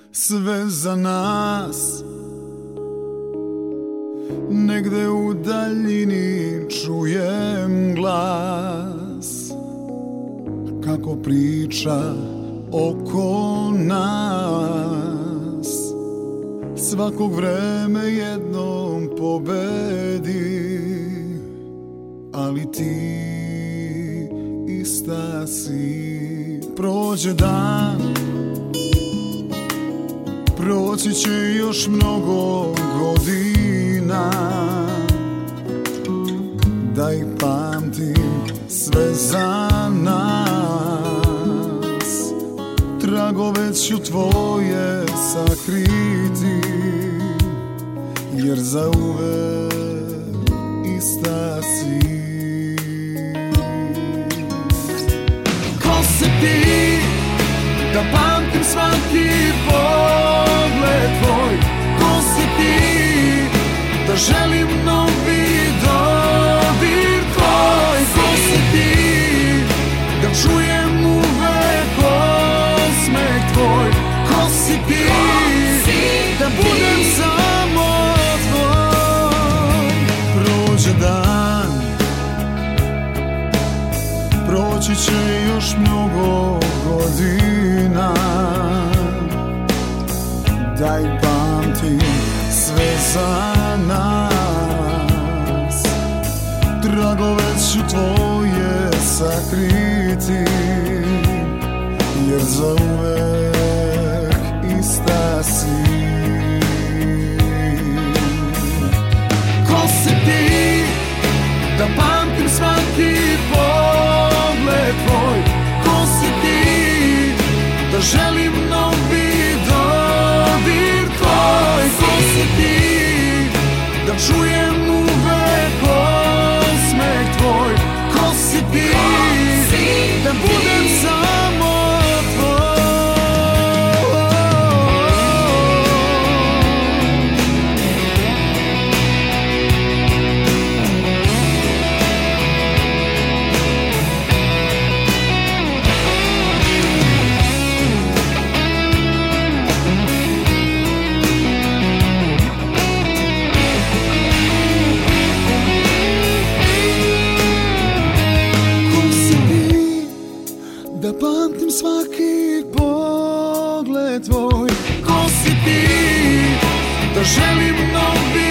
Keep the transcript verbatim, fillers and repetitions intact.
sve za nas. Negde u daljini čujem glas kako priča oko nas. Svakog vreme jednom pobedi, ali ti ista si. Prođe dan, proći će još mnogo godina, da ih pamtim sve za nas. Tragove ću tvoje sakriti, jer zauvek ista si. Ko si ti, da pamtim svaki pogled tvoj? Ko si ti, da želim novi dodir tvoj? Ko si ti, da čujem uvek osmeh tvoj? Ko si ti, da budem samo tvoj? Prođe dan, proći će još mnogo godina, daj pamtim sve za nas. Tragove ću tvoje sakriti, jer zauvek ista si. Ko si ti, da pamtim svaki pogled tvoj? Ko si ti, da želim novi dodir tvoj? Ko si ti, da čujem uvek osmeh tvoj? Ko si ti, da budem samo tvoj? Da pamtim svaki pogled tvoj? Ko si ti, da želim novi